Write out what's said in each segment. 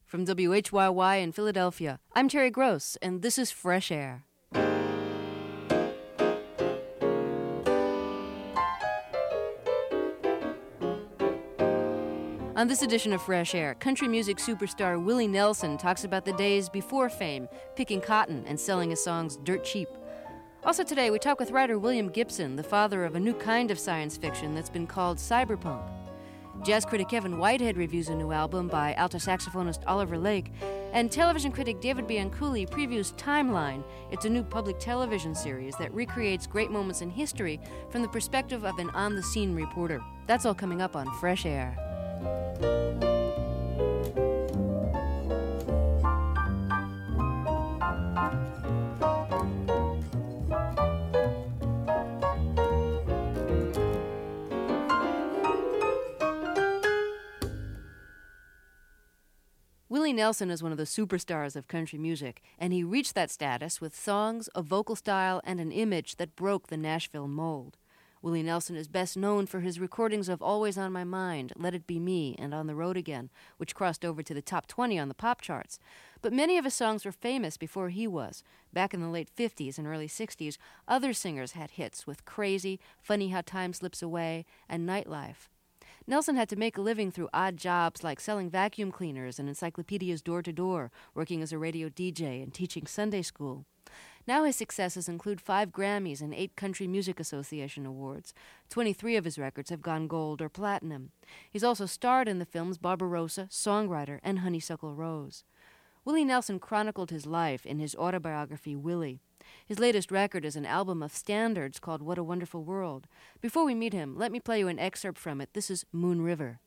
From WHYY in Philadelphia, I'm Terry Gross, and this is Fresh Air. On this edition of Fresh Air, country music superstar Willie Nelson talks about the days before fame, picking cotton and selling his songs dirt cheap. Also today, we talk with writer William Gibson, the father of a new kind of science fiction that's been called cyberpunk. Jazz critic Kevin Whitehead reviews a new album by alto saxophonist Oliver Lake, and television critic David Bianculli previews Timeline. It's a new public television series that recreates great moments in history from the perspective of an on-the-scene reporter. That's all coming up on Fresh Air. Willie Nelson is one of the superstars of country music, and he reached that status with songs, a vocal style, and an image that broke the Nashville mold. Willie Nelson is best known for his recordings of Always on My Mind, Let It Be Me, and On the Road Again, which crossed over to the top 20 on the pop charts. But many of his songs were famous before he was. Back in the late 50s and early 60s, other singers had hits with Crazy, Funny How Time Slips Away, and Nightlife. Nelson had to make a living through odd jobs like selling vacuum cleaners and encyclopedias door-to-door, working as a radio DJ, and teaching Sunday school. Now his successes include 5 Grammys and 8 Country Music Association awards. 23 of his records have gone gold or platinum. He's also starred in the films Barbarossa, Songwriter, and Honeysuckle Rose. Willie Nelson chronicled his life in his autobiography, Willie. His latest record is an album of standards called What a Wonderful World. Before we meet him, let me play you an excerpt from it. This is Moon River.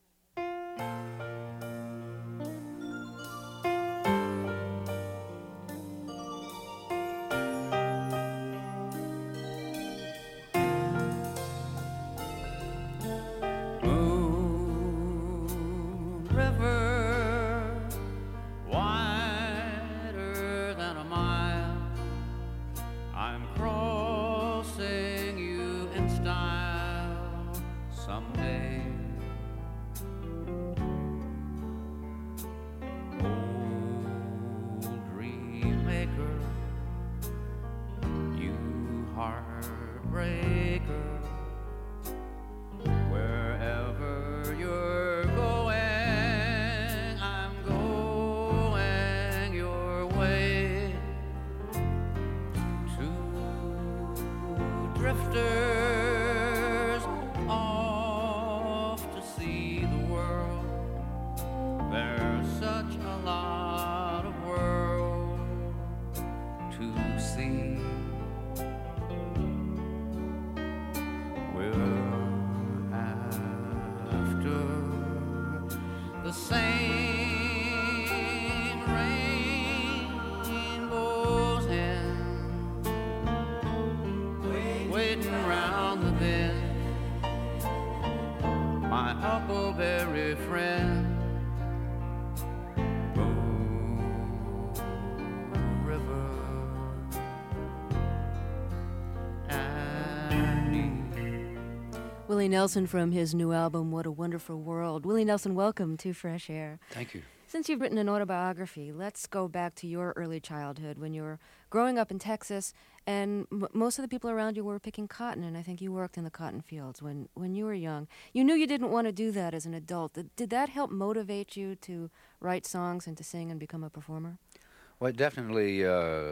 Willie Nelson from his new album, What a Wonderful World. Willie Nelson, welcome to Fresh Air. Thank you. Since you've written an autobiography, let's go back to your early childhood when you were growing up in Texas, and most of the people around you were picking cotton, and I think you worked in the cotton fields when you were young. You knew you didn't want to do that as an adult. Did that help motivate you to write songs and to sing and become a performer? Well, definitely,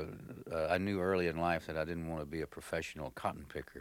I knew early in life that I didn't want to be a professional cotton picker.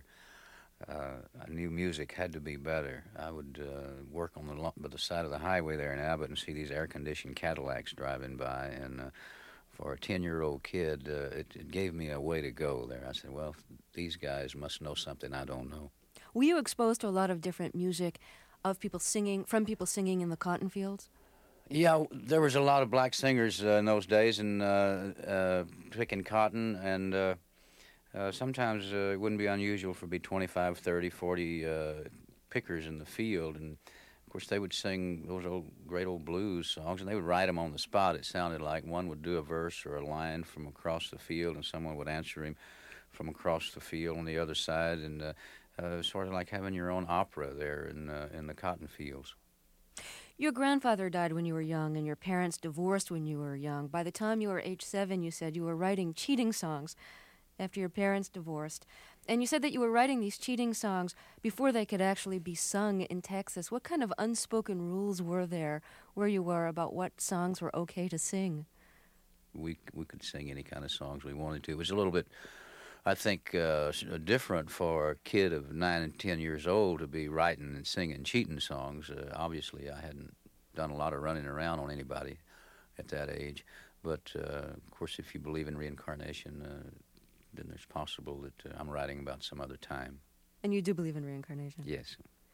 I knew music had to be better. I would work on the side of the highway there in Abbott and see these air-conditioned Cadillacs driving by, and for a 10-year-old kid, it gave me a way to go there. I said, well, these guys must know something I don't know. Were you exposed to a lot of different music of people singing in the cotton fields? Yeah, there was a lot of black singers in those days, and picking cotton, and sometimes it wouldn't be unusual for be 25, 30, 40 pickers in the field, and of course they would sing those great old blues songs, and they would write them on the spot. It sounded like one would do a verse or a line from across the field, and someone would answer him from across the field on the other side, and sort of like having your own opera there in the cotton fields. Your grandfather died when you were young, and your parents divorced when you were young. By the time you were age 7, you said you were writing cheating songs after your parents divorced. And you said that you were writing these cheating songs before they could actually be sung in Texas. What kind of unspoken rules were there where you were about what songs were okay to sing? We could sing any kind of songs we wanted to. It was a little bit, I think, different for a kid of 9 and 10 years old to be writing and singing cheating songs. Obviously, I hadn't done a lot of running around on anybody at that age. But, of course, if you believe in reincarnation, then there's possible that I'm writing about some other time. And you do believe in reincarnation? Yes.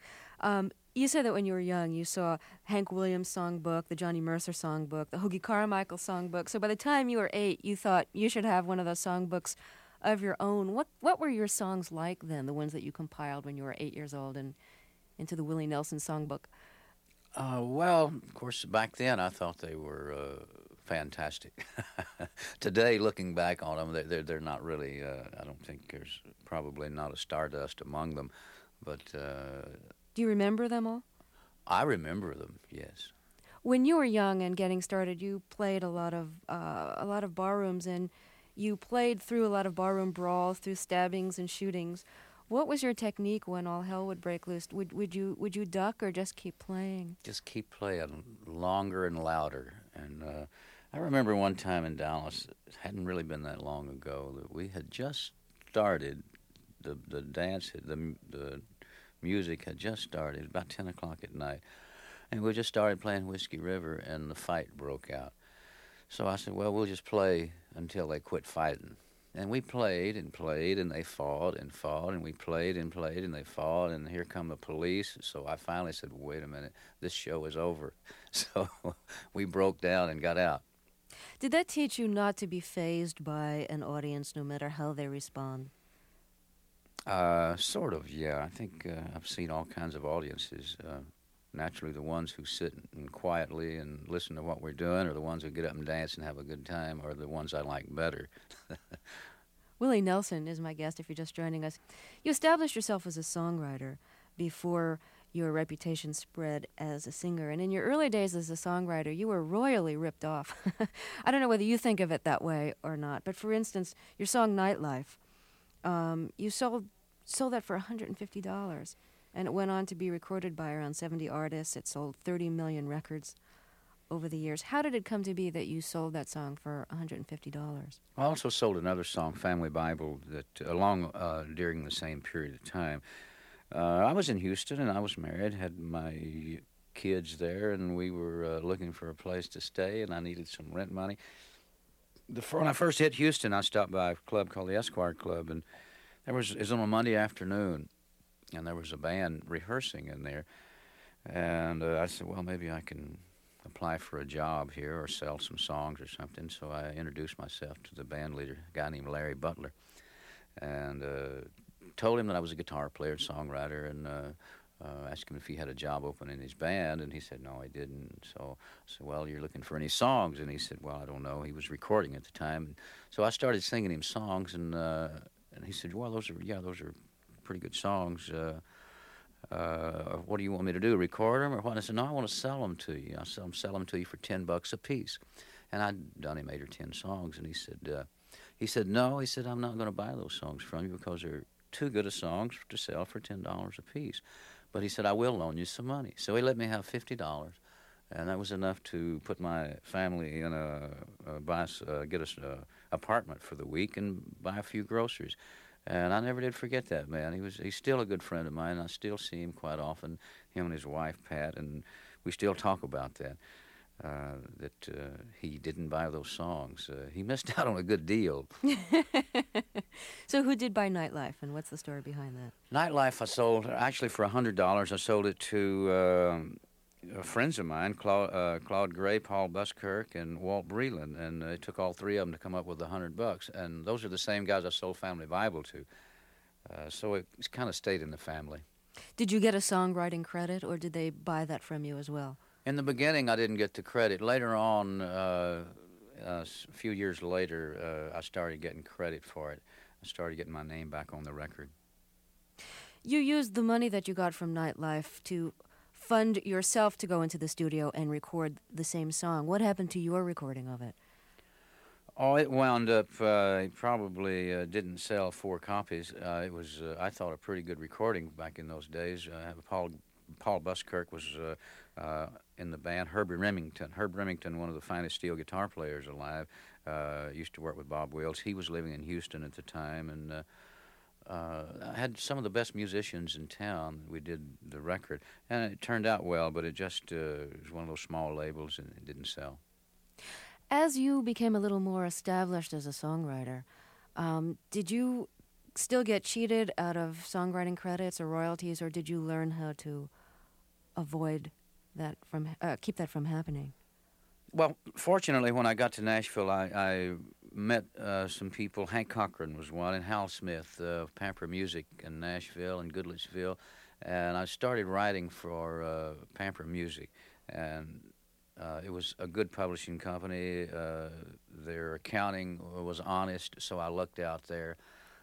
You said that when you were young, you saw Hank Williams' songbook, the Johnny Mercer songbook, the Hoagy Carmichael songbook. So by the time you were 8, you thought you should have one of those songbooks of your own. What were your songs like then, the ones that you compiled when you were 8 years old and into the Willie Nelson songbook? Well, of course, back then I thought they were fantastic. Today, looking back on them, they're not really, I don't think there's probably not a Stardust among them, but... Do you remember them all? I remember them, yes. When you were young and getting started, you played a lot of barrooms, and you played through a lot of barroom brawls, through stabbings and shootings. What was your technique when all hell would break loose? Would you duck or just keep playing? Just keep playing longer and louder. And I remember one time in Dallas, it hadn't really been that long ago, that we had just started the dance, the music had just started. It was about 10 o'clock at night. And we just started playing Whiskey River, and the fight broke out. So I said, well, we'll just play until they quit fighting. And we played, and they fought, and we played, and they fought, and here come the police. So I finally said, wait a minute, this show is over. So we broke down and got out. Did that teach you not to be fazed by an audience, no matter how they respond? Sort of, yeah. I think I've seen all kinds of audiences. Naturally, the ones who sit and quietly and listen to what we're doing, or the ones who get up and dance and have a good time, are the ones I like better. Willie Nelson is my guest if you're just joining us. You established yourself as a songwriter before your reputation spread as a singer. And in your early days as a songwriter, you were royally ripped off. I don't know whether you think of it that way or not, but for instance, your song Nightlife, you sold that for $150, and it went on to be recorded by around 70 artists. It sold 30 million records over the years. How did it come to be that you sold that song for $150? I also sold another song, Family Bible, that during the same period of time. I was in Houston, and I was married, had my kids there, and we were looking for a place to stay, and I needed some rent money. When I first hit Houston, I stopped by a club called the Esquire Club, and it was on a Monday afternoon, and there was a band rehearsing in there. And I said, well, maybe I can apply for a job here or sell some songs or something. So I introduced myself to the band leader, a guy named Larry Butler, and told him that I was a guitar player, songwriter, and asked him if he had a job open in his band, and he said no, he didn't. So I said, well, you're looking for any songs? And he said, well, I don't know. He was recording at the time. So I started singing him songs, and he said, well, those are pretty good songs. What do you want me to do, record them or what? And I said, no, I want to sell them to you. I'll sell them to you for $10 a piece. And I'd done him 8 or 10 songs, and he said, no, he said, I'm not going to buy those songs from you because they're too good of songs to sell for $10 a piece. But he said, I will loan you some money. So he let me have $50, and that was enough to put my family in get us an apartment for the week and buy a few groceries. And I never did forget that man. He's still a good friend of mine. I still see him quite often, him and his wife, Pat, and we still talk about that. He didn't buy those songs. He missed out on a good deal. So who did buy Nightlife, and what's the story behind that? Nightlife I sold, actually for $100. I sold it to friends of mine, Claude Gray, Paul Buskirk, and Walt Breland, and it took all 3 of them to come up with $100. And those are the same guys I sold Family Bible to. So it's kind of stayed in the family. Did you get a songwriting credit, or did they buy that from you as well? In the beginning, I didn't get the credit. Later on, a few years later, I started getting credit for it. I started getting my name back on the record. You used the money that you got from Nightlife to fund yourself to go into the studio and record the same song. What happened to your recording of it? Oh, it wound up, it probably didn't sell 4 copies. It was, I thought, a pretty good recording back in those days. Paul Buskirk was in the band. Herb Remington, one of the finest steel guitar players alive, used to work with Bob Wills. He was living in Houston at the time, and I had some of the best musicians in town. We did the record, and it turned out well, but it just was one of those small labels, and it didn't sell. As you became a little more established as a songwriter, did you still get cheated out of songwriting credits or royalties, or did you learn how to avoid that keep that from happening? Well, fortunately, when I got to Nashville, I met some people. Hank Cochran was one, and Hal Smith of Pamper Music in Nashville and Goodlettsville, and I started writing for Pamper Music, and it was a good publishing company. Their accounting was honest, so I lucked out there.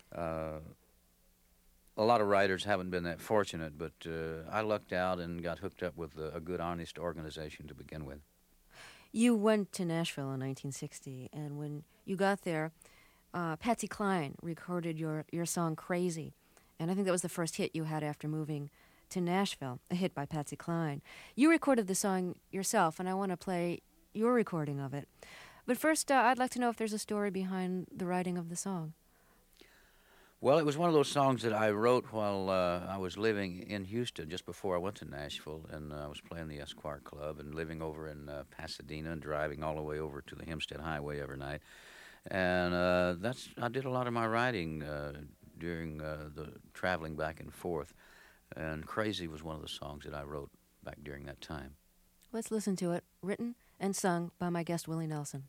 A lot of writers haven't been that fortunate, but I lucked out and got hooked up with a good, honest organization to begin with. You went to Nashville in 1960, and when you got there, Patsy Cline recorded your song Crazy, and I think that was the first hit you had after moving to Nashville, a hit by Patsy Cline. You recorded the song yourself, and I want to play your recording of it. But first, I'd like to know if there's a story behind the writing of the song. Well, it was one of those songs that I wrote while I was living in Houston, just before I went to Nashville, and I was playing the Esquire Club and living over in Pasadena and driving all the way over to the Hempstead Highway every night. And I did a lot of my writing during the traveling back and forth. And Crazy was one of the songs that I wrote back during that time. Let's listen to it, written and sung by my guest, Willie Nelson.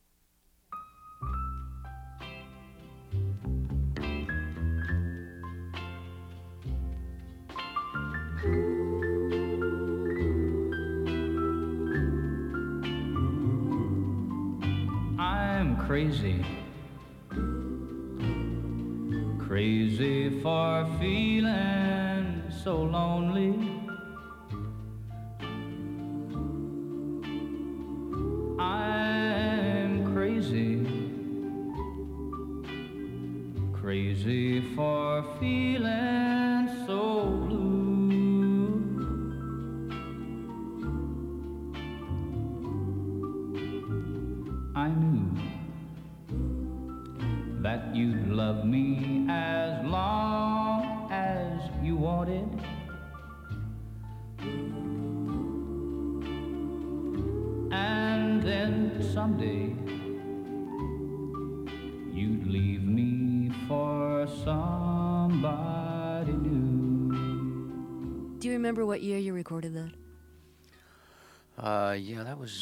I'm crazy, crazy for feeling so lonely. I'm crazy, crazy for feeling so blue. I knew that you'd love me as long as you wanted. And then someday you'd leave me for somebody new. Do you remember what year you recorded that? Yeah, that was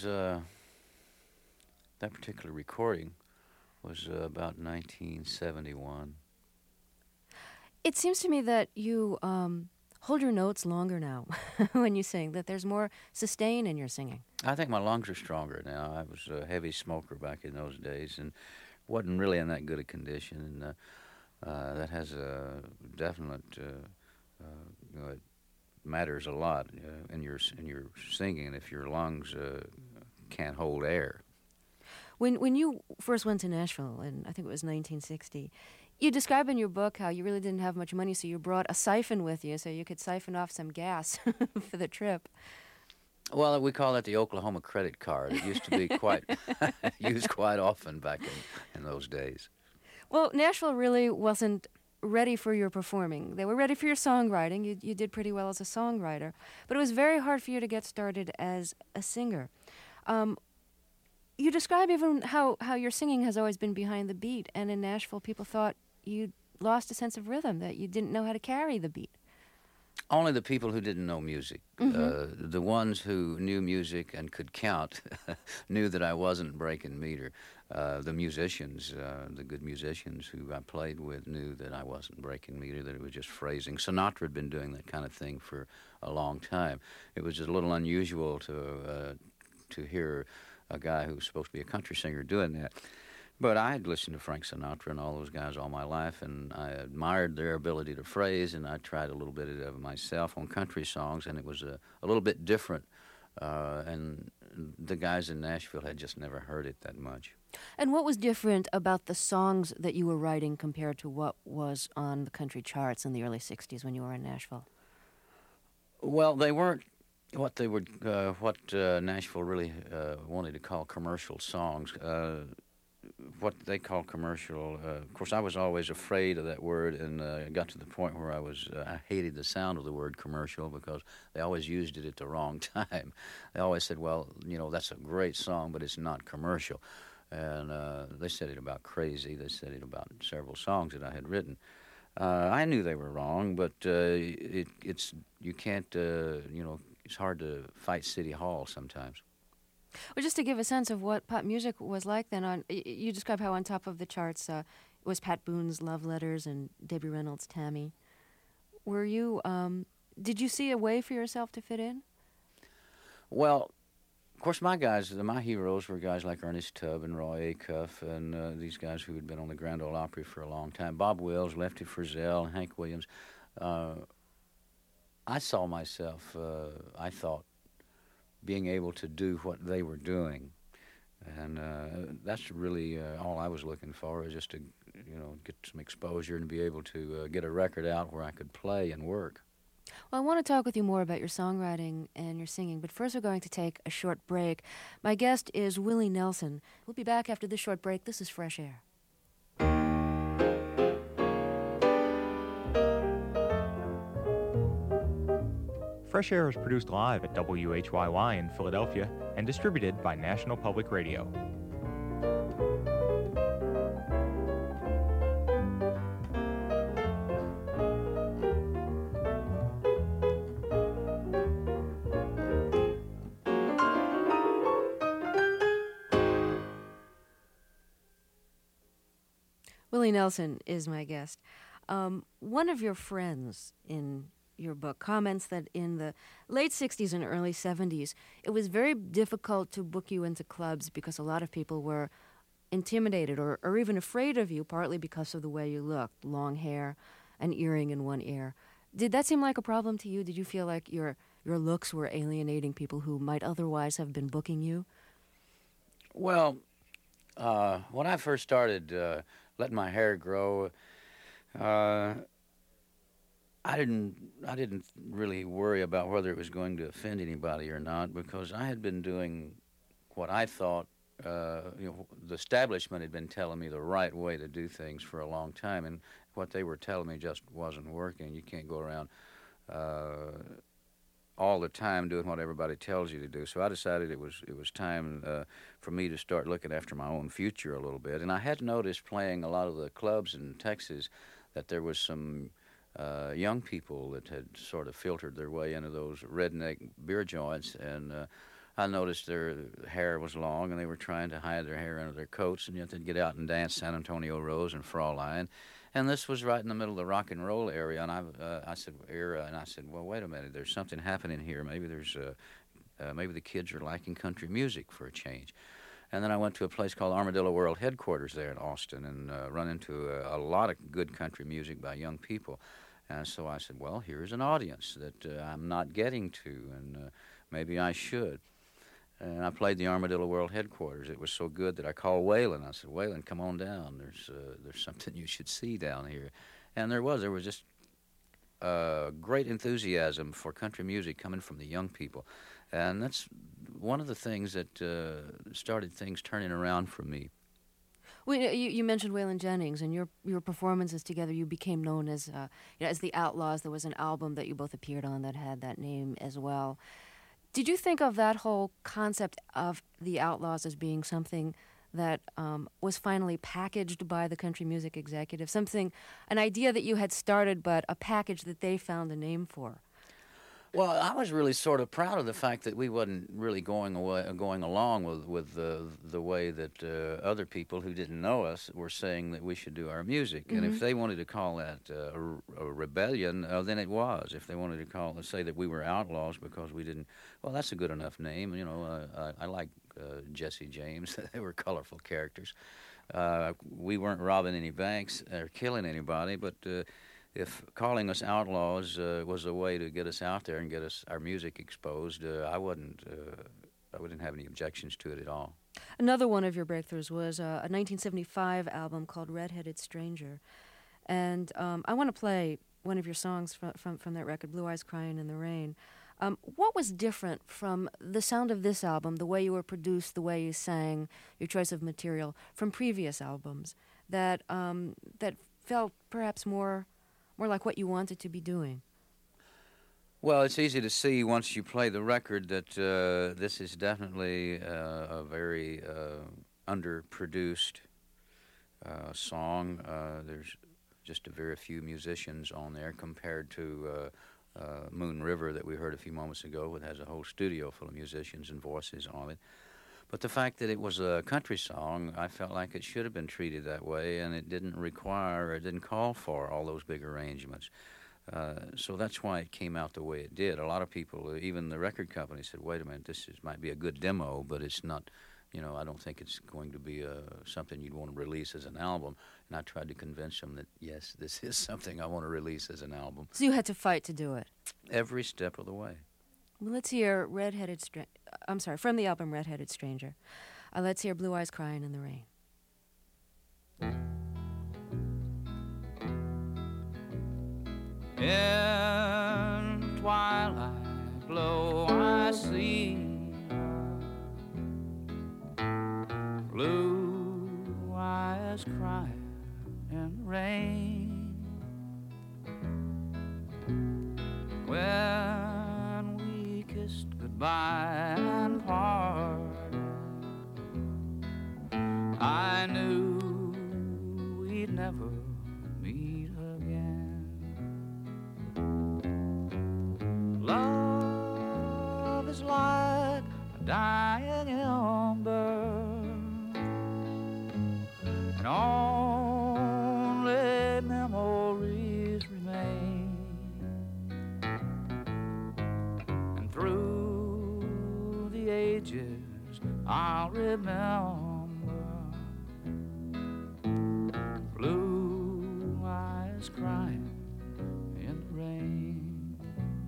that particular recording was about 1971. It seems to me that you hold your notes longer now when you sing, that there's more sustain in your singing. I think my lungs are stronger now. I was a heavy smoker back in those days and wasn't really in that good a condition. And that has a definite, it matters a lot in your singing if your lungs can't hold air. When you first went to Nashville, and I think it was 1960, you describe in your book how you really didn't have much money, so you brought a siphon with you so you could siphon off some gas for the trip. Well, we call that the Oklahoma credit card. It used to be quite used quite often back in those days. Well, Nashville really wasn't ready for your performing. They were ready for your songwriting. You did pretty well as a songwriter, but it was very hard for you to get started as a singer. You describe even how your singing has always been behind the beat, and in Nashville people thought you lost a sense of rhythm, that you didn't know how to carry the beat. Only the people who didn't know music. Mm-hmm. The ones who knew music and could count knew that I wasn't breaking meter. The musicians, the good musicians who I played with knew that I wasn't breaking meter, that it was just phrasing. Sinatra had been doing that kind of thing for a long time. It was just a little unusual to hear a guy who was supposed to be a country singer doing that. But I had listened to Frank Sinatra and all those guys all my life, and I admired their ability to phrase, and I tried a little bit of it myself on country songs, and it was a little bit different. And the guys in Nashville had just never heard it that much. And what was different about the songs that you were writing compared to what was on the country charts in the early 60s when you were in Nashville? Well, they weren't what they would, what Nashville really wanted to call commercial songs. What they call commercial. Of course, I was always afraid of that word, and it got to the point where I hated the sound of the word commercial because they always used it at the wrong time. They always said, well, that's a great song, but it's not commercial. And they said it about Crazy. They said it about several songs that I had written. I knew they were wrong, but it's you can't, it's hard to fight City Hall sometimes. Well, just to give a sense of what pop music was like then, you describe how on top of the charts it was Pat Boone's Love Letters and Debbie Reynolds' Tammy. Did you see a way for yourself to fit in? Well, of course, my heroes were guys like Ernest Tubb and Roy Acuff and these guys who had been on the Grand Ole Opry for a long time. Bob Wills, Lefty Frizzell, Hank Williams. I saw myself, I thought, being able to do what they were doing. And that's really all I was looking for, is just to, get some exposure and be able to get a record out where I could play and work. Well, I want to talk with you more about your songwriting and your singing, but first we're going to take a short break. My guest is Willie Nelson. We'll be back after this short break. This is Fresh Air. Fresh Air is produced live at WHYY in Philadelphia and distributed by National Public Radio. Willie Nelson is my guest. One of your friends in your book comments that in the late 60s and early 70s, it was very difficult to book you into clubs because a lot of people were intimidated or even afraid of you, partly because of the way you looked, long hair, an earring in one ear. Did that seem like a problem to you? Did you feel like your looks were alienating people who might otherwise have been booking you? Well, when I first started letting my hair grow, I didn't really worry about whether it was going to offend anybody or not, because I had been doing what I thought, the establishment had been telling me the right way to do things for a long time, and what they were telling me just wasn't working. You can't go around all the time doing what everybody tells you to do. So I decided it was time for me to start looking after my own future a little bit. And I had noticed playing a lot of the clubs in Texas that there was some young people that had sort of filtered their way into those redneck beer joints, and I noticed their hair was long, and they were trying to hide their hair under their coats, and yet they'd get out and dance San Antonio Rose and Fraulein. And this was right in the middle of the rock and roll area, and I said, well, wait a minute, there's something happening here. Maybe maybe the kids are liking country music for a change. And then I went to a place called Armadillo World Headquarters there in Austin and run into a lot of good country music by young people. And so I said, well, here's an audience that I'm not getting to, and maybe I should. And I played the Armadillo World Headquarters. It was so good that I called Waylon. I said, Waylon, come on down. There's something you should see down here. And there was just great enthusiasm for country music coming from the young people. And that's one of the things that started things turning around for me. Well, you mentioned Waylon Jennings, and your performances together, you became known as as the Outlaws. There was an album that you both appeared on that had that name as well. Did you think of that whole concept of the Outlaws as being something that was finally packaged by the country music executive, an idea that you had started, but a package that they found a name for? Well, I was really sort of proud of the fact that we wasn't really going along with the way that other people who didn't know us were saying that we should do our music. Mm-hmm. And if they wanted to call that a rebellion, then it was. If they wanted to say that we were outlaws because we didn't, well, that's a good enough name. I like Jesse James. They were colorful characters. We weren't robbing any banks or killing anybody, but if calling us outlaws was a way to get us out there and get our music exposed, I wouldn't have any objections to it at all. Another one of your breakthroughs was a 1975 album called Red-Headed Stranger. And I want to play one of your songs from that record, Blue Eyes Crying in the Rain. What was different from the sound of this album, the way you were produced, the way you sang, your choice of material, from previous albums that felt perhaps more like what you wanted to be doing? Well, it's easy to see once you play the record that this is definitely a very underproduced song. There's just a very few musicians on there compared to Moon River that we heard a few moments ago. It has a whole studio full of musicians and voices on it. But the fact that it was a country song, I felt like it should have been treated that way, and it didn't require, it didn't call for all those big arrangements. So that's why it came out the way it did. A lot of people, even the record company, said, wait a minute, might be a good demo, but it's not, I don't think it's going to be something you'd want to release as an album. And I tried to convince them that, yes, this is something I want to release as an album. So you had to fight to do it? Every step of the way. Well, let's hear from the album Red-Headed Stranger. Let's hear Blue Eyes Crying in the Rain. In twilight glow I see blue eyes crying in the rain. When we kissed goodbye and parted, I knew we'd never meet again. Love is like a dying ember, and only memories remain. And through the ages I'll remember blue eyes crying in the rain.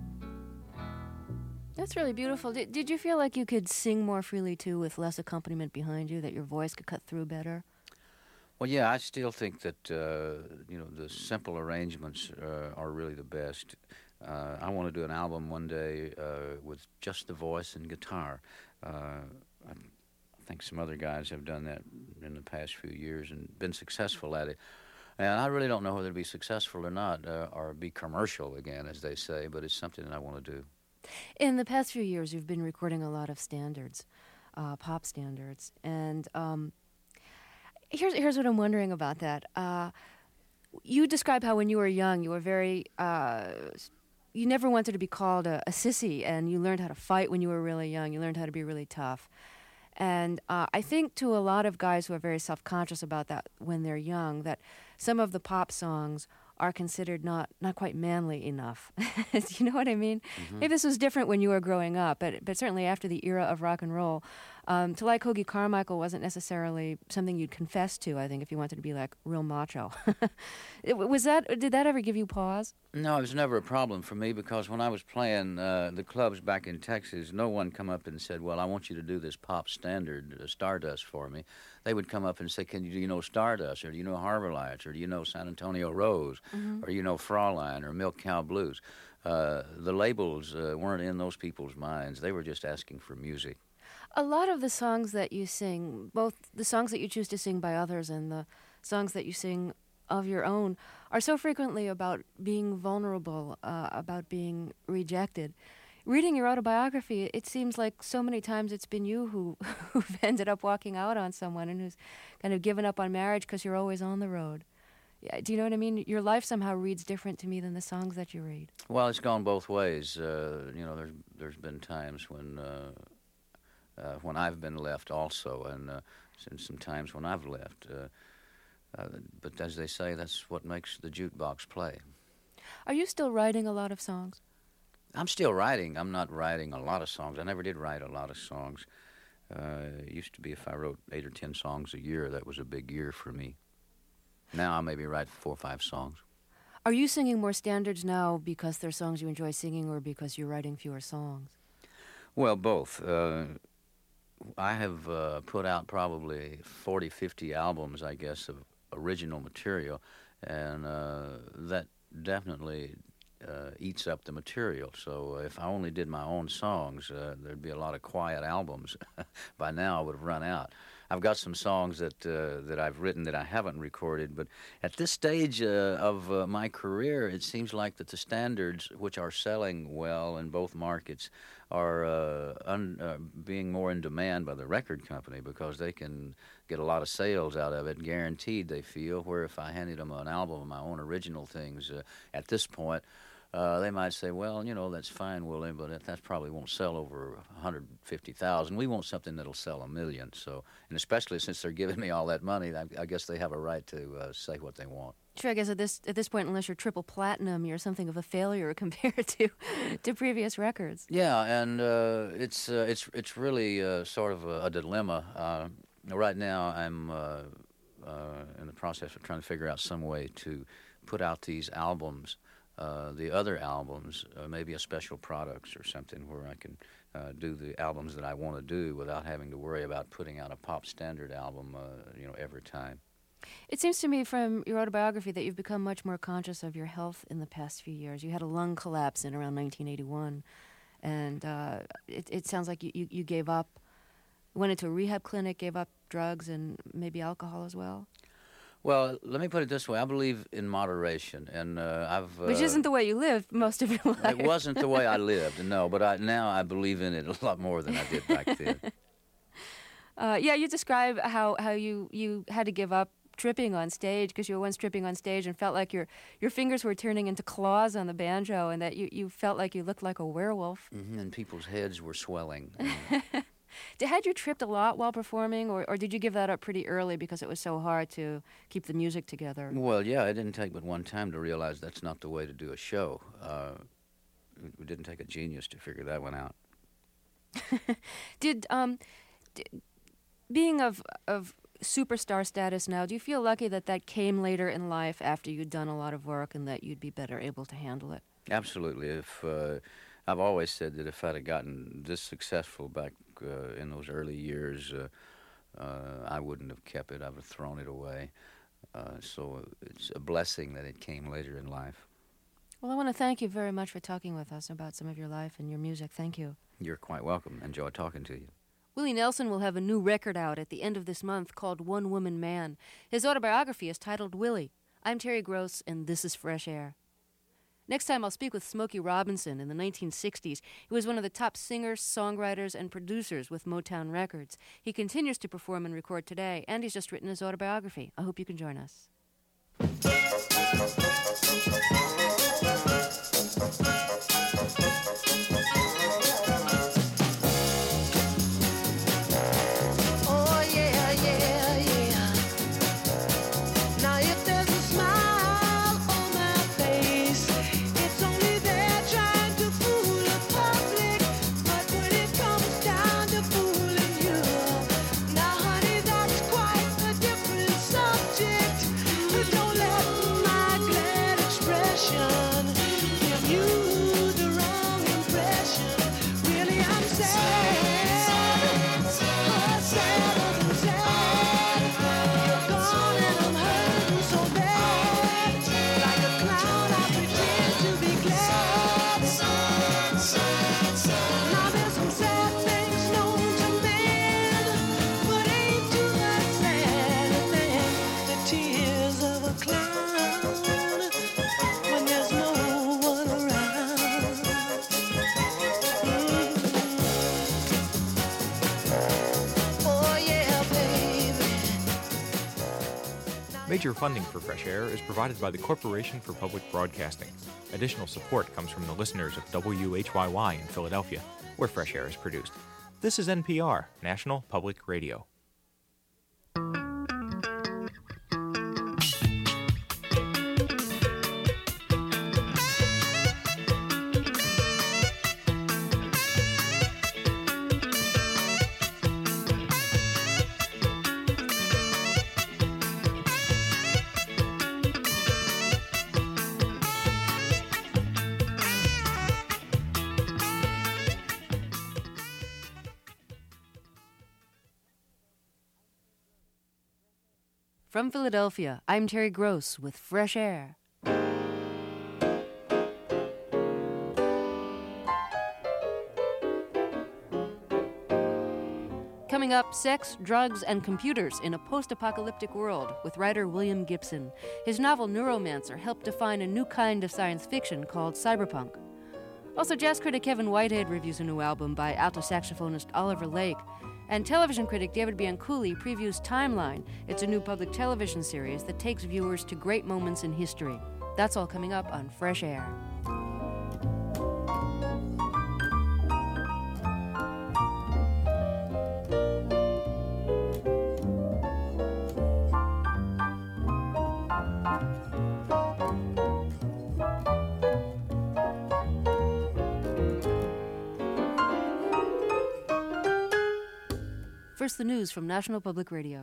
That's really beautiful. Did you feel like you could sing more freely, too, with less accompaniment behind you, that your voice could cut through better? Well, yeah, I still think that, the simple arrangements are really the best. I want to do an album one day with just the voice and guitar. I think some other guys have done that in the past few years and been successful at it. And I really don't know whether to be successful or not, or be commercial again, as they say, but it's something that I want to do. In the past few years, you've been recording a lot of standards, pop standards, and here's what I'm wondering about that. You describe how when you were young, you were very, you never wanted to be called a sissy, and you learned how to fight when you were really young. You learned how to be really tough. And I think to a lot of guys who are very self-conscious about that when they're young, that some of the pop songs are considered not quite manly enough. You know what I mean? Mm-hmm. Maybe this was different when you were growing up, but certainly after the era of rock and roll, to like Hoagy Carmichael wasn't necessarily something you'd confess to, I think, if you wanted to be like real macho. Did that ever give you pause? No, it was never a problem for me, because when I was playing the clubs back in Texas, no one come up and said, well, I want you to do this pop standard, Stardust, for me. They would come up and say, do you know Stardust, or do you know Harbor Lights, or do you know San Antonio Rose, mm-hmm. or you know Fraulein, or Milk Cow Blues. The labels weren't in those people's minds. They were just asking for music. A lot of the songs that you sing, both the songs that you choose to sing by others and the songs that you sing of your own, are so frequently about being vulnerable, about being rejected. Reading your autobiography, it seems like so many times it's been you who've ended up walking out on someone and who's kind of given up on marriage because you're always on the road. Yeah, do you know what I mean? Your life somehow reads different to me than the songs that you read. Well, it's gone both ways. There's been times when I've been left also, and some times when I've left. But as they say, that's what makes the jukebox play. Are you still writing a lot of songs? I'm still writing. I'm not writing a lot of songs. I never did write a lot of songs. It used to be if I wrote 8 or 10 songs a year, that was a big year for me. Now I maybe write 4 or 5 songs. Are you singing more standards now because they're songs you enjoy singing or because you're writing fewer songs? Well, both. I have put out probably 40, 50 albums, I guess, of original material, and that definitely eats up the material. So if I only did my own songs, there'd be a lot of quiet albums. By now I would have run out. I've got some songs that I've written that I haven't recorded, but at this stage of my career, it seems like that the standards, which are selling well in both markets, are being more in demand by the record company because they can get a lot of sales out of it, guaranteed, they feel, where if I handed them an album of my own original things at this point, they might say, well, you know, that's fine, Willie, but that probably won't sell over 150,000. We want something that'll sell 1 million. So, and especially since they're giving me all that money, I guess they have a right to say what they want. Sure, I guess at this point, unless you're triple platinum, you're something of a failure compared to previous records. Yeah, and it's really sort of a dilemma. Right now, I'm in the process of trying to figure out some way to put out these albums. The other albums, maybe a special products or something where I can do the albums that I want to do without having to worry about putting out a pop standard album, every time. It seems to me from your autobiography that you've become much more conscious of your health in the past few years. You had a lung collapse in around 1981, and it sounds like you gave up, went into a rehab clinic, gave up drugs and maybe alcohol as well. Well, let me put it this way. I believe in moderation, and I've... Which isn't the way you lived most of your life. It wasn't the way I lived, no, but now I believe in it a lot more than I did back then. You describe how you had to give up tripping on stage because you were once tripping on stage and felt like your fingers were turning into claws on the banjo and that you felt like you looked like a werewolf. Mm-hmm, and people's heads were swelling. Had you tripped a lot while performing, or did you give that up pretty early because it was so hard to keep the music together? Well, yeah, it didn't take but one time to realize that's not the way to do a show. It didn't take a genius to figure that one out. Being of superstar status now, do you feel lucky that came later in life after you'd done a lot of work and that you'd be better able to handle it? Absolutely. I've always said that if I'd have gotten this successful back in those early years, I wouldn't have kept it. I would have thrown it away. So it's a blessing that it came later in life. Well, I want to thank you very much for talking with us about some of your life and your music. Thank you. You're quite welcome. Enjoy talking to you. Willie Nelson will have a new record out at the end of this month called One Woman Man. His autobiography is titled Willie. I'm Terry Gross, and this is Fresh Air. Next time, I'll speak with Smokey Robinson in the 1960s. He was one of the top singers, songwriters, and producers with Motown Records. He continues to perform and record today, and he's just written his autobiography. I hope you can join us. Major funding for Fresh Air is provided by the Corporation for Public Broadcasting. Additional support comes from the listeners of WHYY in Philadelphia, where Fresh Air is produced. This is NPR, National Public Radio. From Philadelphia, I'm Terry Gross with Fresh Air. Coming up, sex, drugs, and computers in a post-apocalyptic world with writer William Gibson. His novel Neuromancer helped define a new kind of science fiction called cyberpunk. Also, jazz critic Kevin Whitehead reviews a new album by alto saxophonist Oliver Lake. And television critic David Bianculli previews Timeline. It's a new public television series that takes viewers to great moments in history. That's all coming up on Fresh Air. First, the news from National Public Radio.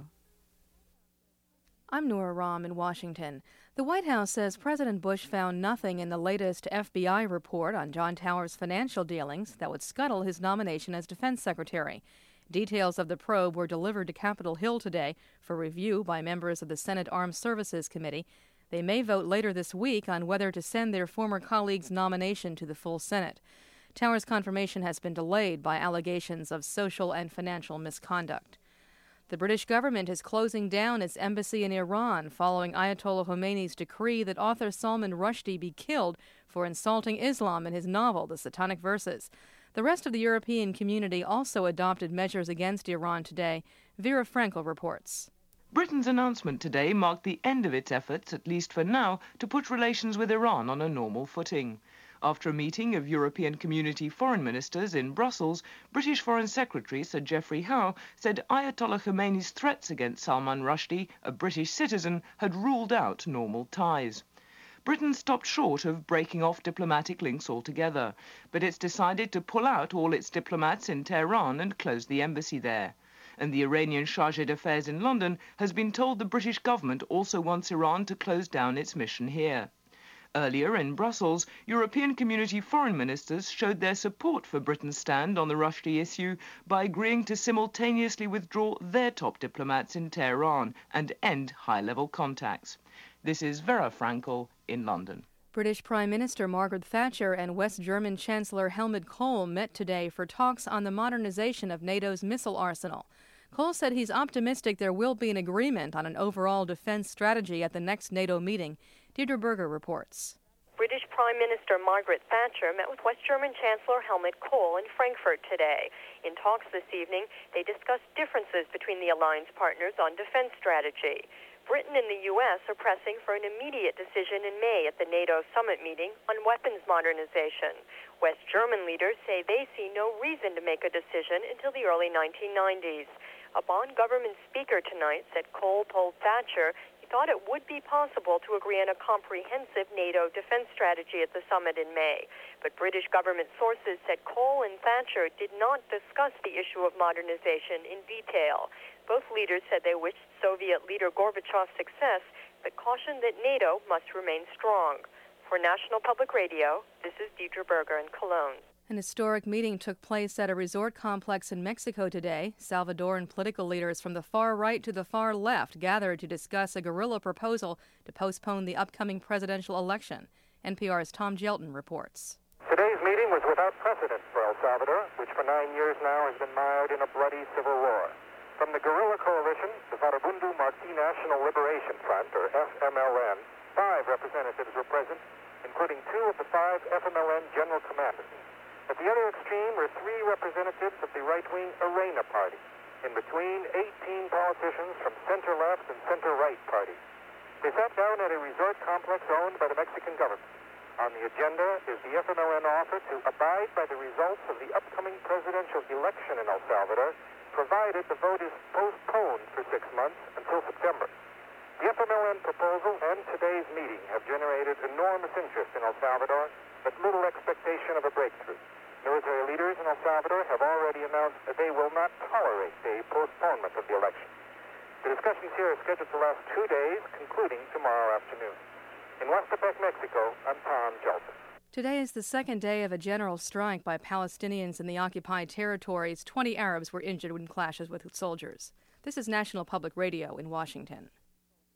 I'm Nora Rahm in Washington. The White House says President Bush found nothing in the latest FBI report on John Towers' financial dealings that would scuttle his nomination as defense secretary. Details of the probe were delivered to Capitol Hill today for review by members of the Senate Armed Services Committee. They may vote later this week on whether to send their former colleague's nomination to the full Senate. Towers' confirmation has been delayed by allegations of social and financial misconduct. The British government is closing down its embassy in Iran following Ayatollah Khomeini's decree that author Salman Rushdie be killed for insulting Islam in his novel, The Satanic Verses. The rest of the European community also adopted measures against Iran today. Vera Frankel reports. Britain's announcement today marked the end of its efforts, at least for now, to put relations with Iran on a normal footing. After a meeting of European Community foreign ministers in Brussels, British Foreign Secretary Sir Geoffrey Howe said Ayatollah Khomeini's threats against Salman Rushdie, a British citizen, had ruled out normal ties. Britain stopped short of breaking off diplomatic links altogether, but it's decided to pull out all its diplomats in Tehran and close the embassy there. And the Iranian Chargé d'Affaires in London has been told the British government also wants Iran to close down its mission here. Earlier in Brussels, European Community foreign ministers showed their support for Britain's stand on the Rushdie issue by agreeing to simultaneously withdraw their top diplomats in Tehran and end high-level contacts. This is Vera Frankel in London. British Prime Minister Margaret Thatcher and West German Chancellor Helmut Kohl met today for talks on the modernization of NATO's missile arsenal. Kohl said he's optimistic there will be an agreement on an overall defense strategy at the next NATO meeting. Deirdre Berger reports. British Prime Minister Margaret Thatcher met with West German Chancellor Helmut Kohl in Frankfurt today. In talks this evening, they discussed differences between the alliance partners on defense strategy. Britain and the U.S. are pressing for an immediate decision in May at the NATO summit meeting on weapons modernization. West German leaders say they see no reason to make a decision until the early 1990s. A Bonn government speaker tonight said Kohl told Thatcher he thought it would be possible to agree on a comprehensive NATO defense strategy at the summit in May. But British government sources said Kohl and Thatcher did not discuss the issue of modernization in detail. Both leaders said they wished Soviet leader Gorbachev success, but cautioned that NATO must remain strong. For National Public Radio, this is Deirdre Berger in Cologne. An historic meeting took place at a resort complex in Mexico today. Salvadoran political leaders from the far right to the far left gathered to discuss a guerrilla proposal to postpone the upcoming presidential election. NPR's Tom Jelton reports. Today's meeting was without precedent for El Salvador, which for 9 years now has been mired in a bloody civil war. From the guerrilla coalition, the Farabundo Martí National Liberation Front, or FMLN, 5 representatives were present, including 2 of the 5 FMLN general commanders. At the other extreme were 3 representatives of the right-wing Arena Party. In between, 18 politicians from center-left and center-right parties. They sat down at a resort complex owned by the Mexican government. On the agenda is the FMLN offer to abide by the results of the upcoming presidential election in El Salvador, provided the vote is postponed for 6 months until September. The FMLN proposal and today's meeting have generated enormous interest in El Salvador, but little expectation of a breakthrough. Military leaders in El Salvador have already announced that they will not tolerate a postponement of the election. The discussions here are scheduled to last 2 days, concluding tomorrow afternoon. In Huastepec, Mexico, I'm Tom Jelton. Today is the second day of a general strike by Palestinians in the occupied territories. 20 Arabs were injured in clashes with soldiers. This is National Public Radio in Washington.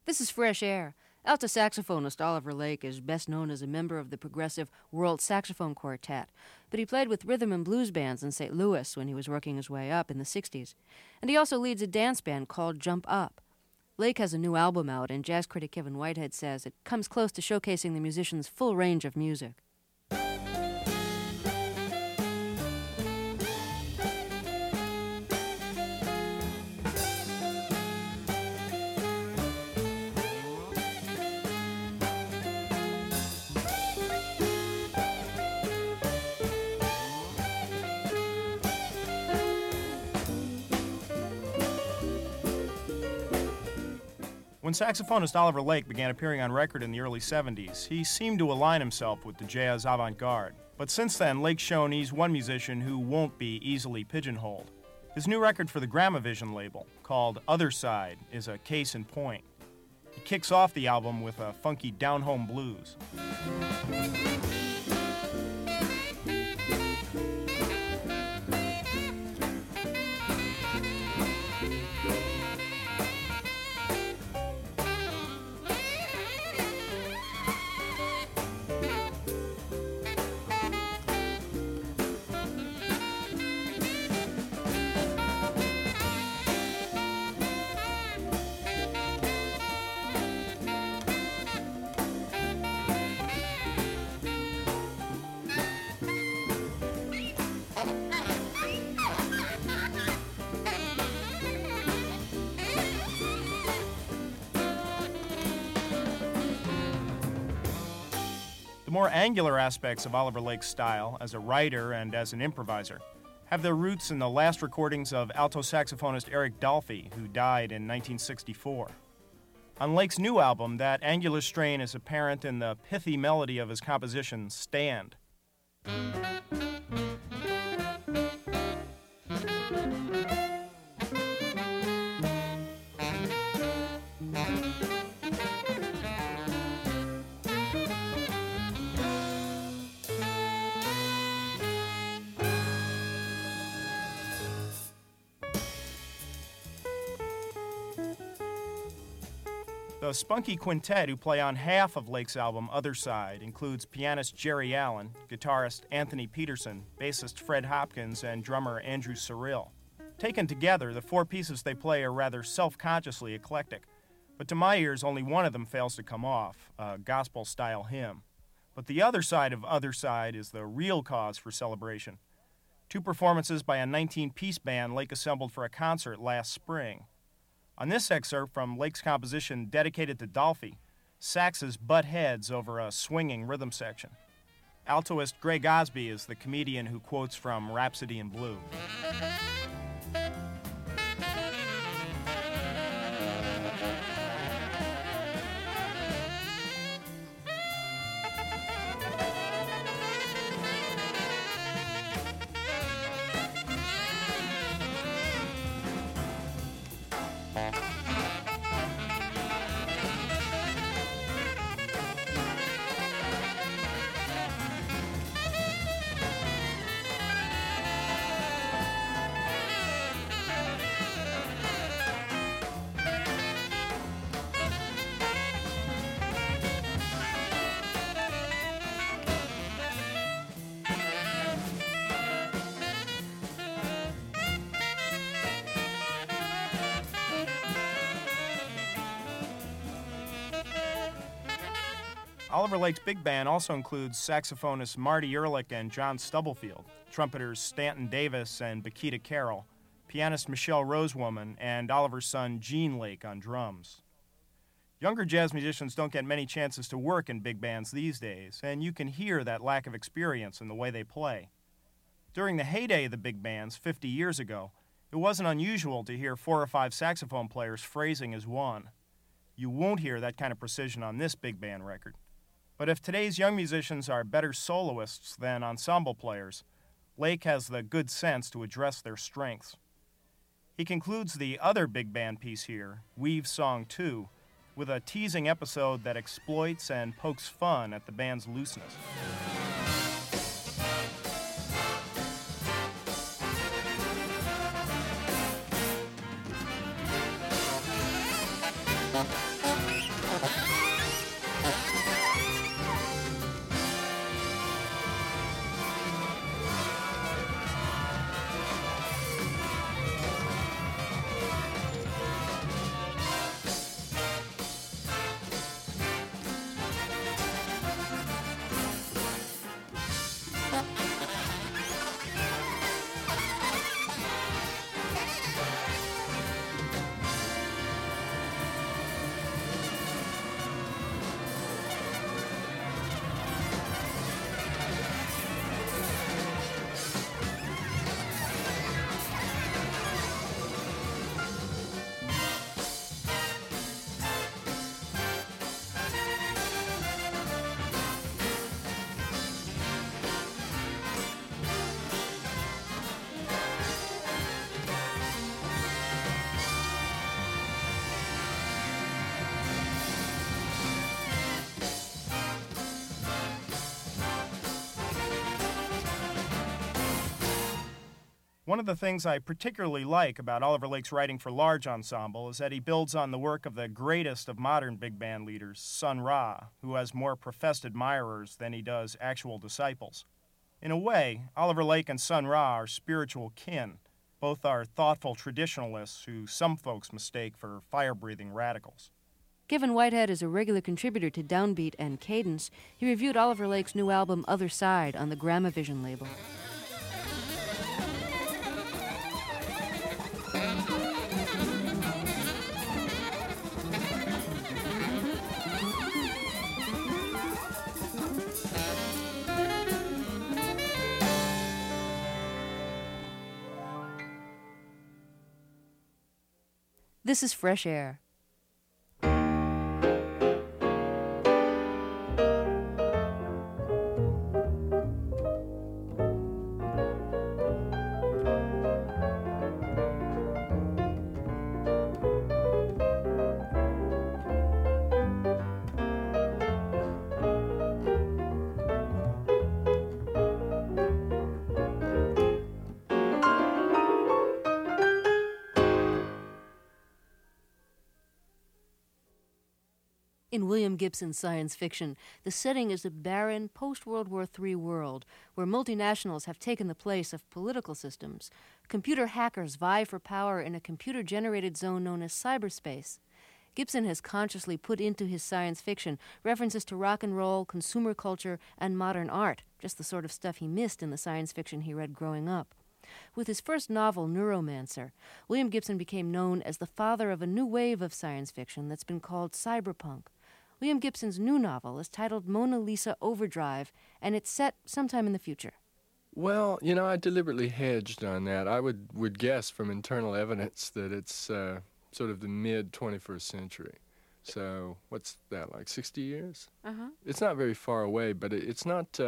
This is Fresh Air. Alto saxophonist Oliver Lake is best known as a member of the progressive World Saxophone Quartet, but he played with rhythm and blues bands in St. Louis when he was working his way up in the 60s. And he also leads a dance band called Jump Up. Lake has a new album out, and jazz critic Kevin Whitehead says it comes close to showcasing the musician's full range of music. When saxophonist Oliver Lake began appearing on record in the early 70s, he seemed to align himself with the jazz avant-garde. But since then, Lake's shown he's one musician who won't be easily pigeonholed. His new record for the Gramavision label, called Other Side, is a case in point. He kicks off the album with a funky down-home blues. The more angular aspects of Oliver Lake's style, as a writer and as an improviser, have their roots in the last recordings of alto saxophonist Eric Dolphy, who died in 1964. On Lake's new album, that angular strain is apparent in the pithy melody of his composition, Stand. The spunky quintet who play on half of Lake's album, Other Side, includes pianist Jerry Allen, guitarist Anthony Peterson, bassist Fred Hopkins, and drummer Andrew Cyrille. Taken together, the four pieces they play are rather self-consciously eclectic, but to my ears, only one of them fails to come off, a gospel-style hymn. But the other side of Other Side is the real cause for celebration. Two performances by a 19-piece band Lake assembled for a concert last spring. On this excerpt from Lake's composition dedicated to Dolphy, saxes butt heads over a swinging rhythm section. Altoist Greg Osby is the comedian who quotes from Rhapsody in Blue. Oliver Lake's big band also includes saxophonists Marty Ehrlich and John Stubblefield, trumpeters Stanton Davis and Bakita Carroll, pianist Michelle Rosewoman, and Oliver's son Gene Lake on drums. Younger jazz musicians don't get many chances to work in big bands these days, and you can hear that lack of experience in the way they play. During the heyday of the big bands 50 years ago, it wasn't unusual to hear 4 or 5 saxophone players phrasing as one. You won't hear that kind of precision on this big band record. But if today's young musicians are better soloists than ensemble players, Lake has the good sense to address their strengths. He concludes the other big band piece here, Weave Song 2, with a teasing episode that exploits and pokes fun at the band's looseness. One of the things I particularly like about Oliver Lake's writing for large ensemble is that he builds on the work of the greatest of modern big band leaders, Sun Ra, who has more professed admirers than he does actual disciples. In a way, Oliver Lake and Sun Ra are spiritual kin. Both are thoughtful traditionalists who some folks mistake for fire-breathing radicals. Kevin Whitehead is a regular contributor to Downbeat and Cadence. He reviewed Oliver Lake's new album, Other Side, on the Gramavision label. This is Fresh Air. In William Gibson's science fiction, the setting is a barren post-World War III world where multinationals have taken the place of political systems. Computer hackers vie for power in a computer-generated zone known as cyberspace. Gibson has consciously put into his science fiction references to rock and roll, consumer culture, and modern art, just the sort of stuff he missed in the science fiction he read growing up. With his first novel, Neuromancer, William Gibson became known as the father of a new wave of science fiction that's been called cyberpunk. William Gibson's new novel is titled Mona Lisa Overdrive, and it's set sometime in the future. Well, you know, I deliberately hedged on that. I would guess from internal evidence that it's sort of the mid-21st century. So what's that, like 60 years? Uh-huh. It's not very far away, but it's not...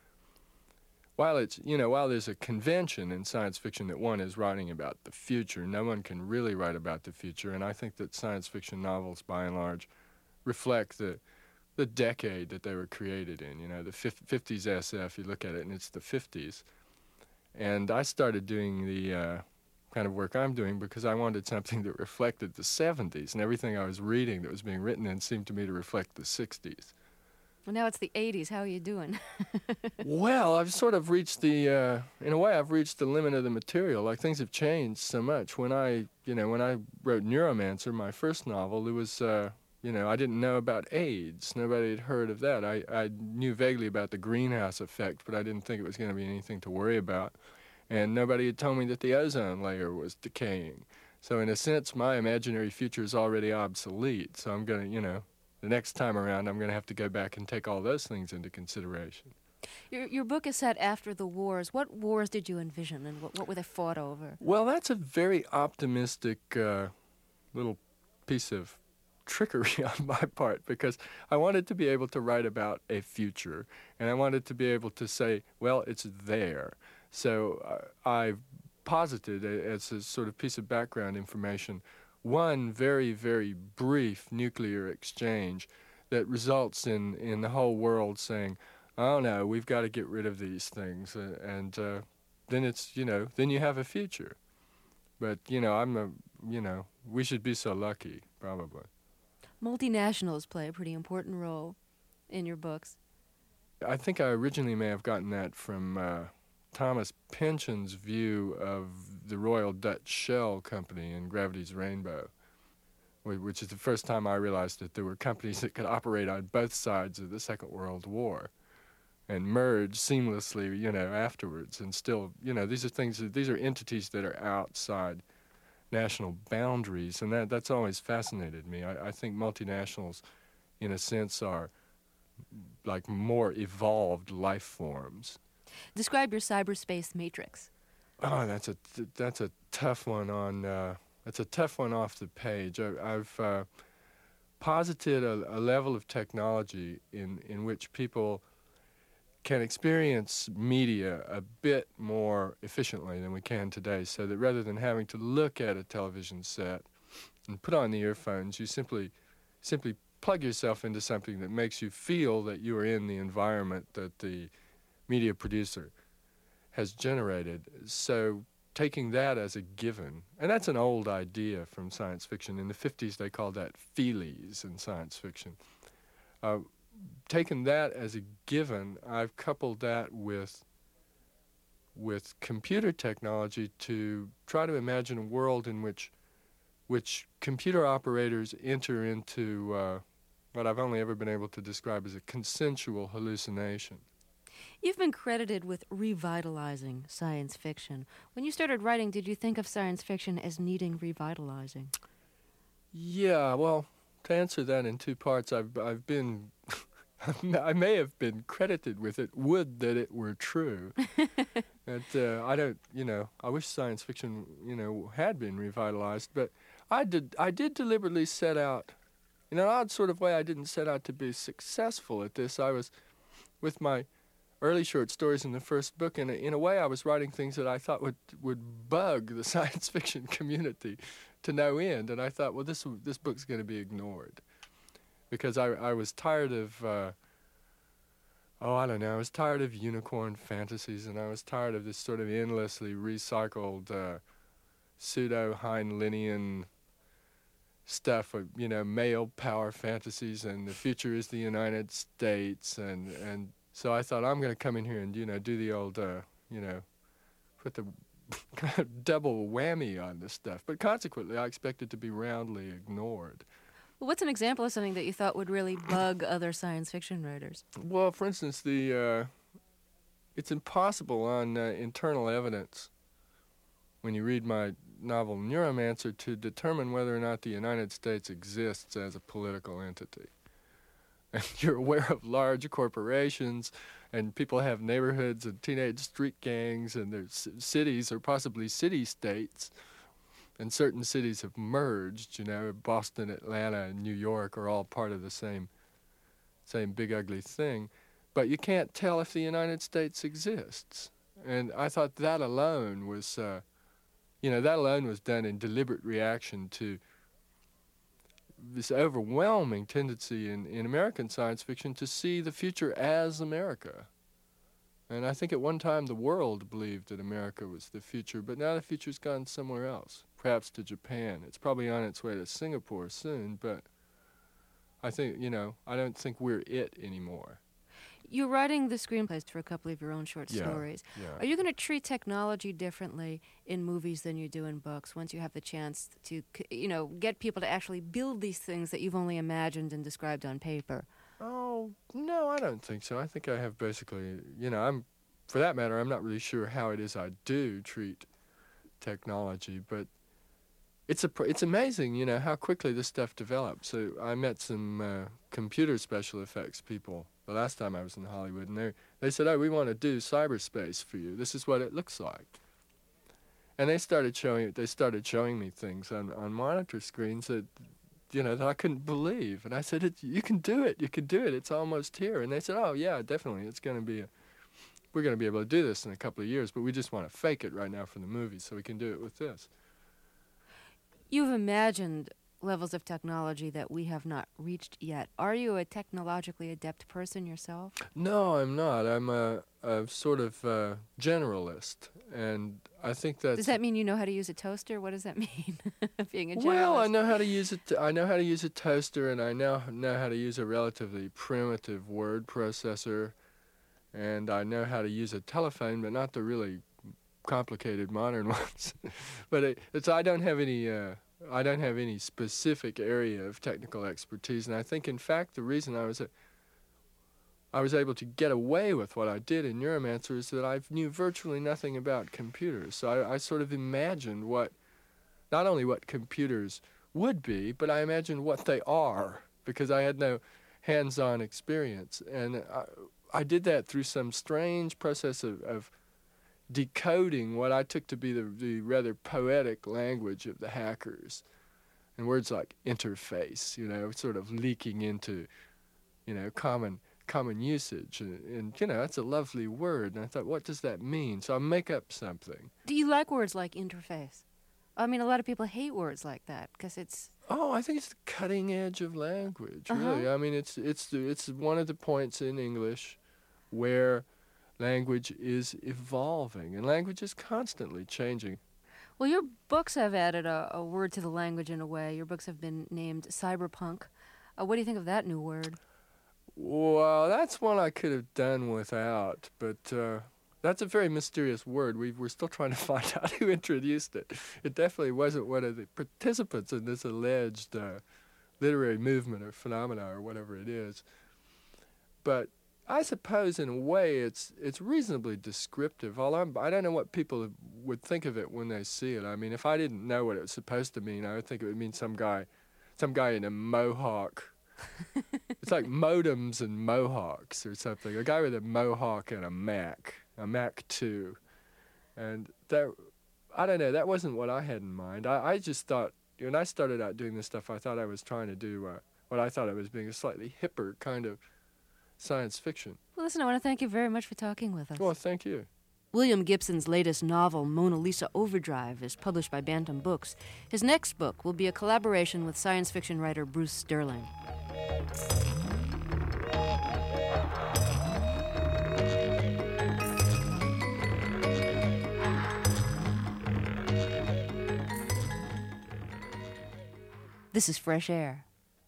while there's a convention in science fiction that one is writing about the future, no one can really write about the future, and I think that science fiction novels, by and large, reflect the decade that they were created in. You know, the 50s SF, you look at it and it's the 50s. And I started doing the kind of work I'm doing because I wanted something that reflected the 70s, and everything I was reading that was being written in seemed to me to reflect the 60s. Well, now it's the 80s. How are you doing? Well, I've sort of reached in a way, I've reached the limit of the material. Like, things have changed so much. When I wrote Neuromancer, my first novel, it was... I didn't know about AIDS. Nobody had heard of that. I knew vaguely about the greenhouse effect, but I didn't think it was going to be anything to worry about. And nobody had told me that the ozone layer was decaying. So in a sense, my imaginary future is already obsolete. So I'm going to, the next time around, I'm going to have to go back and take all those things into consideration. Your book is set after the wars. What wars did you envision, and what were they fought over? Well, that's a very optimistic little piece of trickery on my part, because I wanted to be able to write about a future, and I wanted to be able to say, well, it's there. So I've posited as a sort of piece of background information one very, very brief nuclear exchange that results in the whole world saying, oh no, we've got to get rid of these things, and then it's, then you have a future. But, we should be so lucky, probably. Multinationals play a pretty important role in your books. I think I originally may have gotten that from Thomas Pynchon's view of the Royal Dutch Shell Company in Gravity's Rainbow, which is the first time I realized that there were companies that could operate on both sides of the Second World War and merge seamlessly, afterwards. And still, these are entities that are outside national boundaries, and that's always fascinated me. I think multinationals, in a sense, are like more evolved life forms. Describe your cyberspace matrix. Oh, that's a tough one off the page. I've posited a level of technology in which people can experience media a bit more efficiently than we can today, so that rather than having to look at a television set and put on the earphones, you simply plug yourself into something that makes you feel that you are in the environment that the media producer has generated. So taking that as a given, and that's an old idea from science fiction. In the 50s, they called that feelies in science fiction. Taking that as a given, I've coupled that with computer technology to try to imagine a world in which computer operators enter into what I've only ever been able to describe as a consensual hallucination. You've been credited with revitalizing science fiction. When you started writing, did you think of science fiction as needing revitalizing? Yeah, well, to answer that in two parts, I've been, I may have been credited with it. Would that it were true. I don't, I wish science fiction, had been revitalized, but I did deliberately set out, in an odd sort of way. I didn't set out to be successful at this. I was, with my early short stories in the first book, and in a way I was writing things that I thought would bug the science fiction community to no end, and I thought, well, this book's going to be ignored, because I was tired of, I was tired of unicorn fantasies, and I was tired of this sort of endlessly recycled pseudo-Heinleinian stuff of, male power fantasies, and the future is the United States, and so I thought, I'm going to come in here and, do the old, put the double whammy on this stuff. But consequently, I expected to be roundly ignored. Well, what's an example of something that you thought would really bug other science fiction writers? Well, for instance, it's impossible on internal evidence, when you read my novel Neuromancer, to determine whether or not the United States exists as a political entity. And you're aware of large corporations, and people have neighborhoods and teenage street gangs, and there's cities or possibly city-states, and certain cities have merged. Boston, Atlanta, and New York are all part of the same big ugly thing, but you can't tell if the United States exists. And I thought that alone was, done in deliberate reaction to this overwhelming tendency in American science fiction to see the future as America. And I think at one time the world believed that America was the future, but now the future's gone somewhere else, perhaps to Japan. It's probably on its way to Singapore soon, but I think, I don't think we're it anymore. You're writing the screenplays for a couple of your own short stories. Yeah. Are you going to treat technology differently in movies than you do in books once you have the chance to, get people to actually build these things that you've only imagined and described on paper? Oh, no, I don't think so. I think I have basically, for that matter, I'm not really sure how it is I do treat technology, but it's amazing, how quickly this stuff develops. So I met some computer special effects people the last time I was in Hollywood, and they said, "Oh, we want to do cyberspace for you. This is what it looks like." And they started showing me things on monitor screens that, that I couldn't believe. And I said, "You can do it. You can do it. It's almost here." And they said, "Oh, yeah, definitely. We're going to be able to do this in a couple of years, but we just want to fake it right now for the movie, so we can do it with this." You've imagined levels of technology that we have not reached yet. Are you a technologically adept person yourself? No, I'm not. I'm a sort of generalist, and I think that's... Does that mean you know how to use a toaster? What does that mean, being a generalist? Well, I know how to use it. I know how to use a toaster, and I now know how to use a relatively primitive word processor, and I know how to use a telephone, but not the really complicated modern ones. But I don't have any specific area of technical expertise, and I think, in fact, the reason I was able to get away with what I did in Neuromancer is that I knew virtually nothing about computers. So I sort of imagined not only what computers would be, but I imagined what they are, because I had no hands-on experience. And I did that through some strange process of decoding what I took to be the rather poetic language of the hackers, and words like interface, sort of leaking into, common usage, and that's a lovely word. And I thought, what does that mean? So I make up something. Do you like words like interface? I mean, a lot of people hate words like that because it's... Oh, I think it's the cutting edge of language, really. I mean, it's one of the points in English where language is evolving, and language is constantly changing. Well, your books have added a word to the language in a way. Your books have been named cyberpunk. What do you think of that new word? Well, that's one I could have done without, but that's a very mysterious word. We're still trying to find out who introduced it. It definitely wasn't one of the participants in this alleged literary movement or phenomena or whatever it is. But I suppose in a way it's reasonably descriptive, although I don't know what people would think of it when they see it. I mean, if I didn't know what it was supposed to mean, I would think it would mean some guy in a mohawk. It's like modems and mohawks or something. A guy with a mohawk and a Mac II. And that, I don't know, that wasn't what I had in mind. I just thought, when I started out doing this stuff, I thought I was trying to do what I thought I was being a slightly hipper kind of science fiction. Well, listen, I want to thank you very much for talking with us. Well, thank you. William Gibson's latest novel, Mona Lisa Overdrive, is published by Bantam Books. His next book will be a collaboration with science fiction writer Bruce Sterling. This is Fresh Air.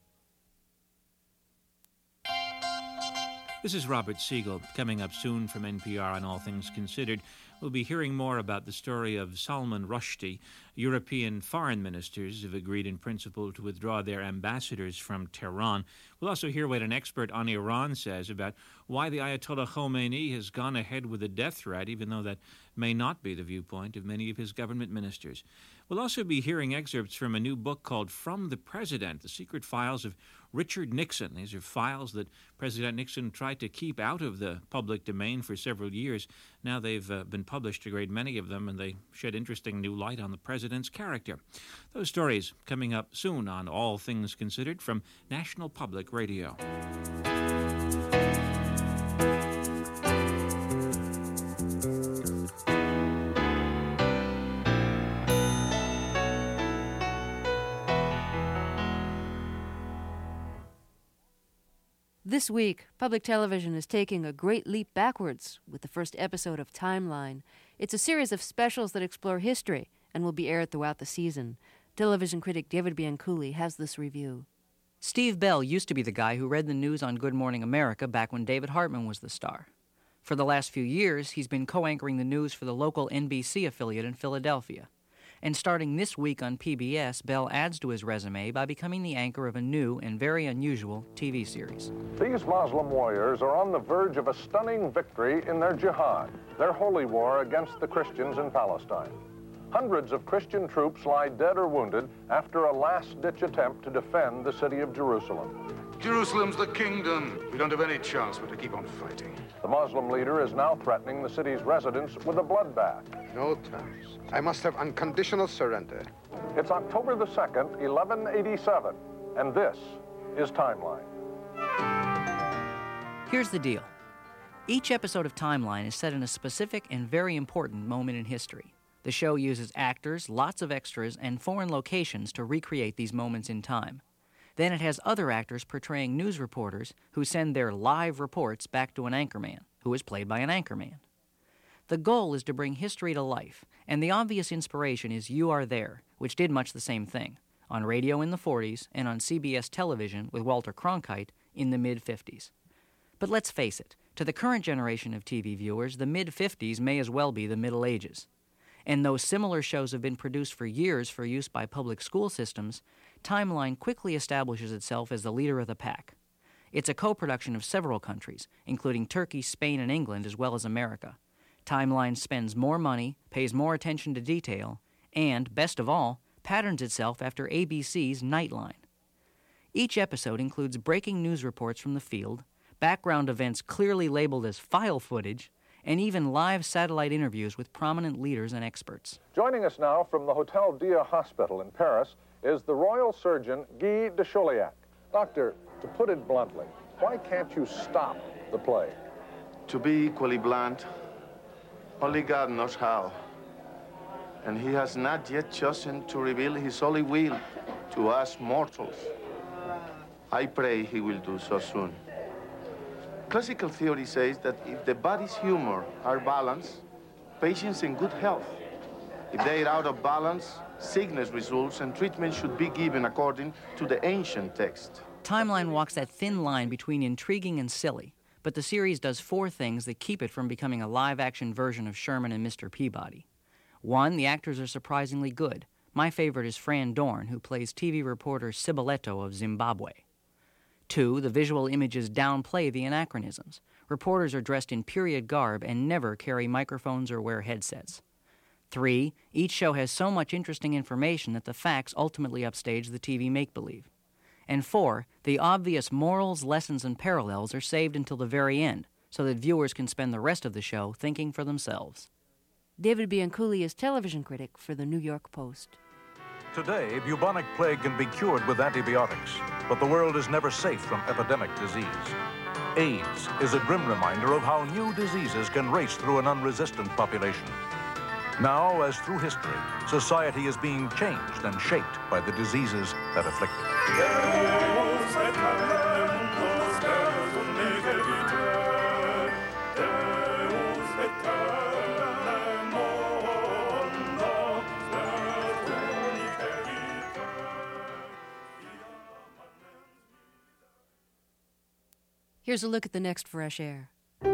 This is Robert Siegel. Coming up soon from NPR on All Things Considered, we'll be hearing more about the story of Salman Rushdie. European foreign ministers have agreed in principle to withdraw their ambassadors from Tehran. We'll also hear what an expert on Iran says about why the Ayatollah Khomeini has gone ahead with a death threat, even though that may not be the viewpoint of many of his government ministers. We'll also be hearing excerpts from a new book called From the President, The Secret Files of Richard Nixon. These are files that President Nixon tried to keep out of the public domain for several years. Now they've been published, a great many of them, and they shed interesting new light on the president's character. Those stories coming up soon on All Things Considered from National Public Radio. This week, public television is taking a great leap backwards with the first episode of Timeline. It's a series of specials that explore history and will be aired throughout the season. Television critic David Bianculli has this review. Steve Bell used to be the guy who read the news on Good Morning America back when David Hartman was the star. For the last few years, he's been co-anchoring the news for the local NBC affiliate in Philadelphia. And starting this week on PBS, Bell adds to his resume by becoming the anchor of a new and very unusual TV series. These Muslim warriors are on the verge of a stunning victory in their jihad, their holy war against the Christians in Palestine. Hundreds of Christian troops lie dead or wounded after a last-ditch attempt to defend the city of Jerusalem. Jerusalem's the kingdom. We don't have any chance but to keep on fighting. The Muslim leader is now threatening the city's residents with a bloodbath. No terms. I must have unconditional surrender. It's October the 2nd, 1187, and this is Timeline. Here's the deal. Each episode of Timeline is set in a specific and very important moment in history. The show uses actors, lots of extras, and foreign locations to recreate these moments in time. Then it has other actors portraying news reporters who send their live reports back to an anchorman, who is played by an anchorman. The goal is to bring history to life, and the obvious inspiration is You Are There, which did much the same thing, on radio in the 40s and on CBS television with Walter Cronkite in the mid-50s. But let's face it, to the current generation of TV viewers, the mid-50s may as well be the Middle Ages. And though similar shows have been produced for years for use by public school systems, Timeline quickly establishes itself as the leader of the pack. It's a co-production of several countries, including Turkey, Spain, and England, as well as America. Timeline spends more money, pays more attention to detail, and, best of all, patterns itself after ABC's Nightline. Each episode includes breaking news reports from the field, background events clearly labeled as file footage, and even live satellite interviews with prominent leaders and experts. Joining us now from the Hotel Dia Hospital in Paris is the royal surgeon Guy de Chauliac. Doctor, to put it bluntly, why can't you stop the plague? To be equally blunt, only God knows how. And he has not yet chosen to reveal his holy will to us mortals. I pray he will do so soon. Classical theory says that if the body's humor are balanced, patients in good health. If they are out of balance, sickness results and treatment should be given according to the ancient text. Timeline walks that thin line between intriguing and silly, but the series does 4 things that keep it from becoming a live-action version of Sherman and Mr. Peabody. 1, the actors are surprisingly good. My favorite is Fran Dorn, who plays TV reporter Ciboletto of Zimbabwe. 2, the visual images downplay the anachronisms. Reporters are dressed in period garb and never carry microphones or wear headsets. 3, each show has so much interesting information that the facts ultimately upstage the TV make-believe. And 4, the obvious morals, lessons, and parallels are saved until the very end, so that viewers can spend the rest of the show thinking for themselves. David Bianculli is television critic for the New York Post. Today, bubonic plague can be cured with antibiotics, but the world is never safe from epidemic disease. AIDS is a grim reminder of how new diseases can race through an unresistant population. Now, as through history, society is being changed and shaped by the diseases that afflict it. Here's a look at the next Fresh Air.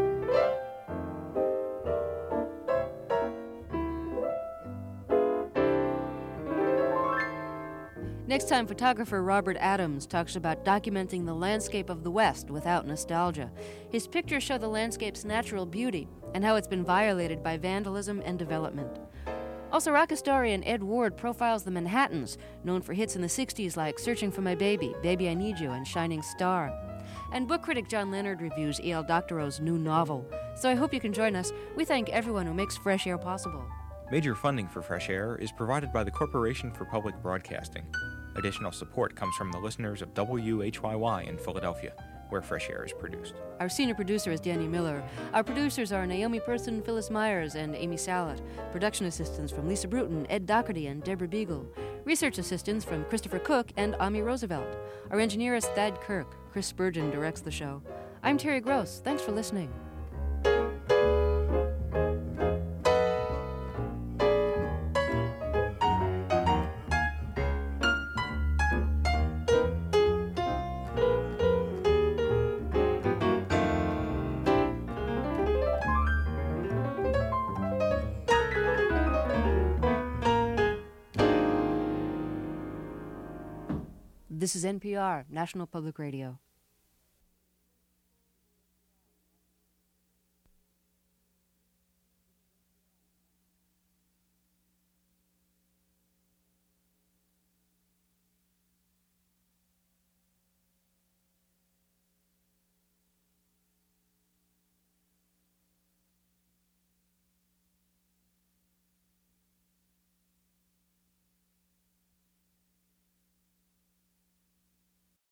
Next time, photographer Robert Adams talks about documenting the landscape of the West without nostalgia. His pictures show the landscape's natural beauty and how it's been violated by vandalism and development. Also, rock historian Ed Ward profiles the Manhattans, known for hits in the 60s like Searching for My Baby, Baby I Need You, and Shining Star. And book critic John Leonard reviews E.L. Doctorow's new novel. So I hope you can join us. We thank everyone who makes Fresh Air possible. Major funding for Fresh Air is provided by the Corporation for Public Broadcasting. Additional support comes from the listeners of WHYY in Philadelphia, where Fresh Air is produced. Our senior producer is Danny Miller. Our producers are Naomi Person, Phyllis Myers, and Amy Salat. Production assistants from Lisa Bruton, Ed Doherty, and Deborah Beagle. Research assistants from Christopher Cook and Ami Roosevelt. Our engineer is Thad Kirk. Chris Spurgeon directs the show. I'm Terry Gross. Thanks for listening. This is NPR, National Public Radio.